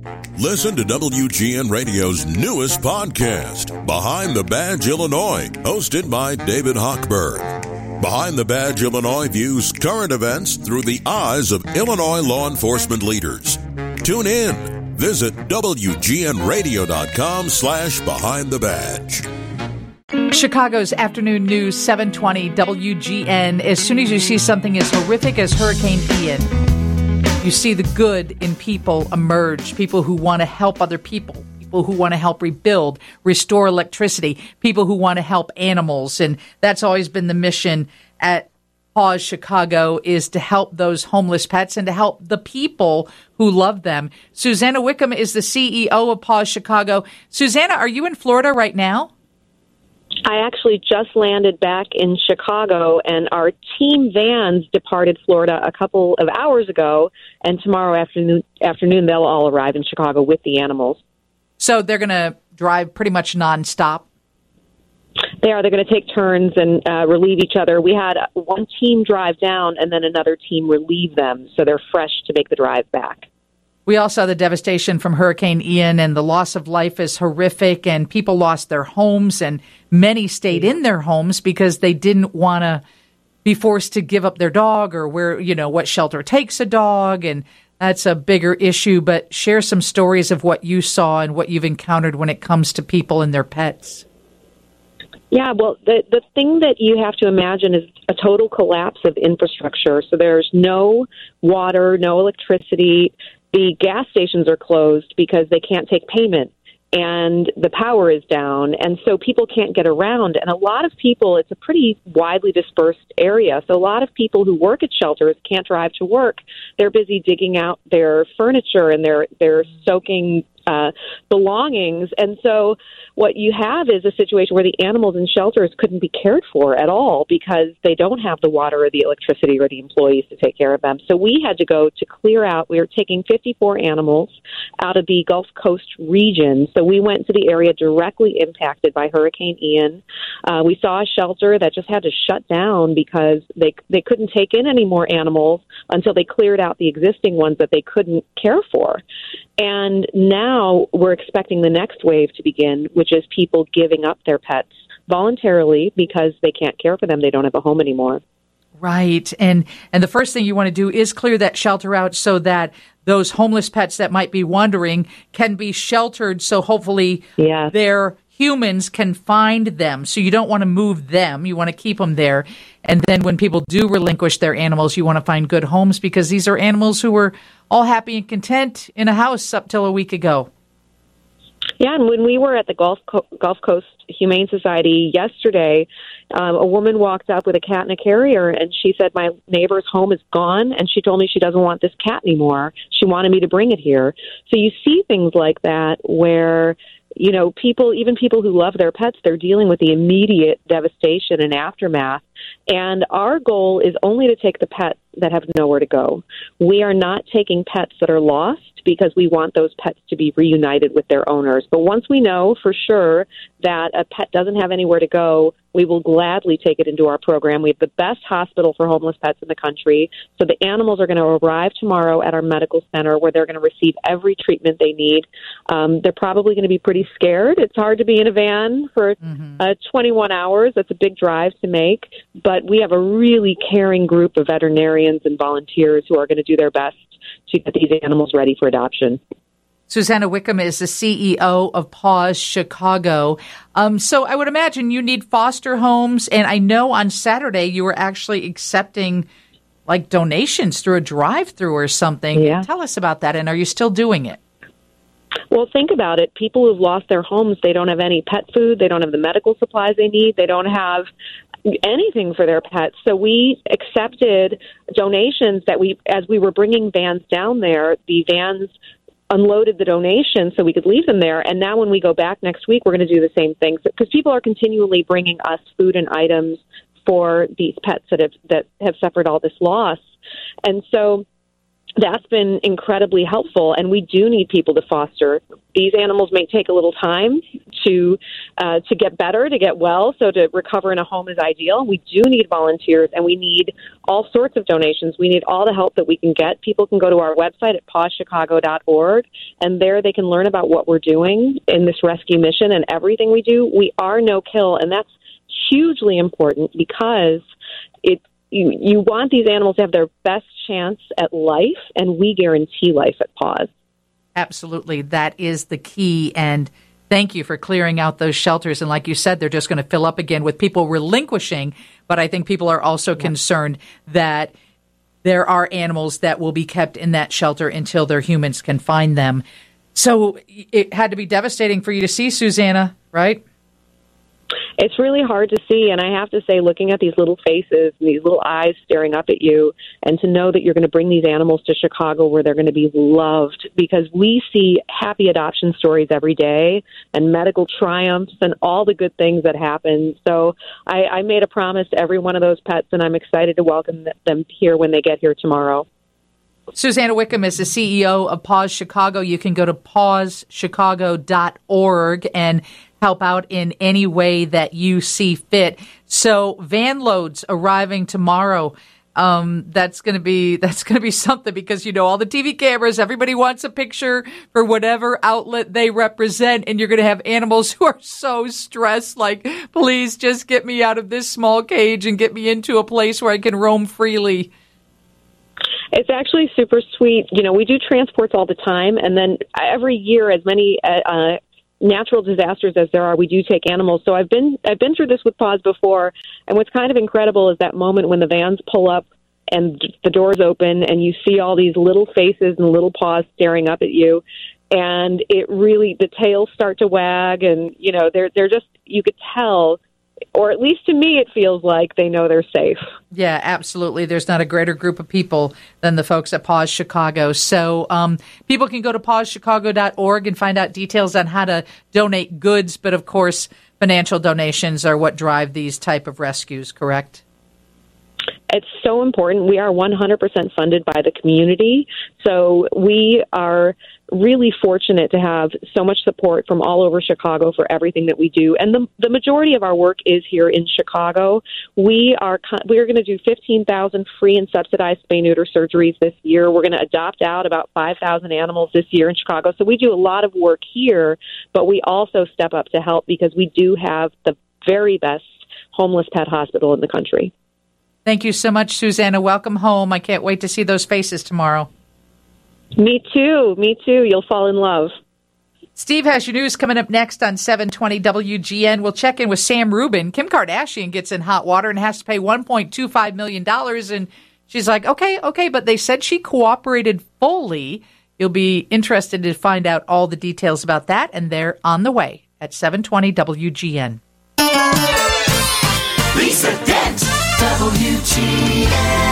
Listen to WGN Radio's newest podcast, Behind the Badge Illinois, hosted by David Hochberg. Behind the Badge Illinois views current events through the eyes of Illinois law enforcement leaders. Tune in. Visit WGNRadio.com/Behind the Badge. Chicago's afternoon news, 720 WGN. As soon as you see something as horrific as Hurricane Ian, you see the good in people emerge, people who want to help other people, people who want to help rebuild, restore electricity, people who want to help animals. And that's always been the mission at Paws Chicago, is to help those homeless pets and to help the people who love them. Susanna Wickham is the CEO of Paws Chicago. Susanna, are you in Florida right now? I actually just landed back in Chicago, and our team vans departed Florida a couple of hours ago, and tomorrow afternoon they'll all arrive in Chicago with the animals. So they're going to drive pretty much nonstop? They're going to take turns and relieve each other. We had one team drive down and then another team relieve them, so they're fresh to make the drive back. We all saw the devastation from Hurricane Ian, and the loss of life is horrific, and people lost their homes, and many stayed in their homes because they didn't want to be forced to give up their dog or what shelter takes a dog, and that's a bigger issue. But share some stories of what you saw and what you've encountered when it comes to people and their pets. Yeah, well, the thing that you have to imagine is a total collapse of infrastructure. So there's no water, no electricity. The gas stations are closed because they can't take payment, and the power is down, and so people can't get around. And a lot of people, it's a pretty widely dispersed area, so a lot of people who work at shelters can't drive to work. They're busy digging out their furniture, and they're soaking belongings. And so what you have is a situation where the animals in shelters couldn't be cared for at all because they don't have the water or the electricity or the employees to take care of them. So we had to go to clear out. We were taking 54 animals out of the Gulf Coast region. So we went to the area directly impacted by Hurricane Ian. We saw a shelter that just had to shut down because they couldn't take in any more animals until they cleared out the existing ones that they couldn't care for. And now we're expecting the next wave to begin, which is people giving up their pets voluntarily because they can't care for them. They don't have a home anymore. Right. And the first thing you want to do is clear that shelter out so that those homeless pets that might be wandering can be sheltered. So hopefully their humans can find them. So you don't want to move them. You want to keep them there. And then when people do relinquish their animals, you want to find good homes because these are animals who were all happy and content in a house up till a week ago. Yeah, and when we were at the Gulf Coast Humane Society yesterday, a woman walked up with a cat and a carrier, and she said, my neighbor's home is gone, and she told me she doesn't want this cat anymore. She wanted me to bring it here. So you see things like that where, even people who love their pets, they're dealing with the immediate devastation and aftermath. And our goal is only to take the pets that have nowhere to go. We are not taking pets that are lost because we want those pets to be reunited with their owners. But once we know for sure that a pet doesn't have anywhere to go, we will gladly take it into our program. We have the best hospital for homeless pets in the country. So the animals are going to arrive tomorrow at our medical center where they're going to receive every treatment they need. They're probably going to be pretty scared. It's hard to be in a van for 21 hours. That's a big drive to make. But we have a really caring group of veterinarians and volunteers who are going to do their best to get these animals ready for adoption. Susanna Wickham is the CEO of Paws Chicago. So I would imagine you need foster homes. And I know on Saturday you were actually accepting donations through a drive-through or something. Yeah. Tell us about that. And are you still doing it? Well, think about it. People who've lost their homes, they don't have any pet food. They don't have the medical supplies they need. They don't have anything for their pets. So we accepted donations as we were bringing vans down there, the vans unloaded the donations so we could leave them there. And now when we go back next week, we're going to do the same thing because people are continually bringing us food and items for these pets that have suffered all this loss. And so that's been incredibly helpful, and we do need people to foster. These animals may take a little time to get better, to get well, so to recover in a home is ideal. We do need volunteers, and we need all sorts of donations. We need all the help that we can get. People can go to our website at pawschicago.org, and there they can learn about what we're doing in this rescue mission and everything we do. We are no-kill, and that's hugely important because you want these animals to have their best chance at life, and we guarantee life at PAWS. Absolutely. That is the key. And thank you for clearing out those shelters. And like you said, they're just going to fill up again with people relinquishing. But I think people are also concerned that there are animals that will be kept in that shelter until their humans can find them. So it had to be devastating for you to see, Susanna, right? It's really hard to see, and I have to say, looking at these little faces and these little eyes staring up at you, and to know that you're going to bring these animals to Chicago where they're going to be loved, because we see happy adoption stories every day and medical triumphs and all the good things that happen. So I made a promise to every one of those pets, and I'm excited to welcome them here when they get here tomorrow. Susanna Wickham is the CEO of PAWS Chicago. You can go to pawschicago.org and help out in any way that you see fit. So van loads arriving tomorrow. That's going to be something, because, you know, all the TV cameras, everybody wants a picture for whatever outlet they represent. And you're going to have animals who are so stressed, like, please just get me out of this small cage and get me into a place where I can roam freely. It's actually super sweet. You know, we do transports all the time, and then every year, as many natural disasters as there are, we do take animals. So I've been through this with PAWS before, and what's kind of incredible is that moment when the vans pull up and the doors open, and you see all these little faces and little paws staring up at you, and it really, the tails start to wag, and you know, they're just, you could tell, or at least to me, it feels like they know they're safe. Yeah, absolutely. There's not a greater group of people than the folks at PAWS Chicago. So people can go to pawschicago.org and find out details on how to donate goods. But, of course, financial donations are what drive these type of rescues, correct? It's so important. We are 100% funded by the community. So we are really fortunate to have so much support from all over Chicago for everything that we do. And the majority of our work is here in Chicago. We are going to do 15,000 free and subsidized spay-neuter surgeries this year. We're going to adopt out about 5,000 animals this year in Chicago. So we do a lot of work here, but we also step up to help because we do have the very best homeless pet hospital in the country. Thank you so much, Susanna. Welcome home. I can't wait to see those faces tomorrow. Me too. You'll fall in love. Steve has your news coming up next on 720 WGN. We'll check in with Sam Rubin. Kim Kardashian gets in hot water and has to pay $1.25 million. And she's like, okay, but they said she cooperated fully. You'll be interested to find out all the details about that, and they're on the way at 720 WGN. Lisa Dent, WGN.